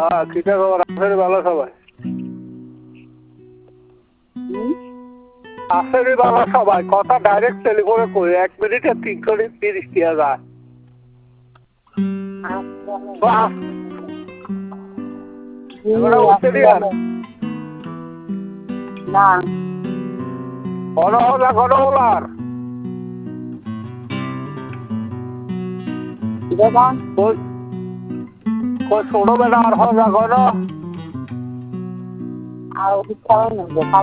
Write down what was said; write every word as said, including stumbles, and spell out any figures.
হ্যাঁ কিটা খবর আছে ভালো সবাই আছে রে ভালো সবাই কথা ডাইরেক্ট টেলিফোনে কই এক মিনিটে তিনশো তিরিশ টাকা যায় না ঘন হলা ঘন হলার ছোট বেলা আর হওয়া ঘন আর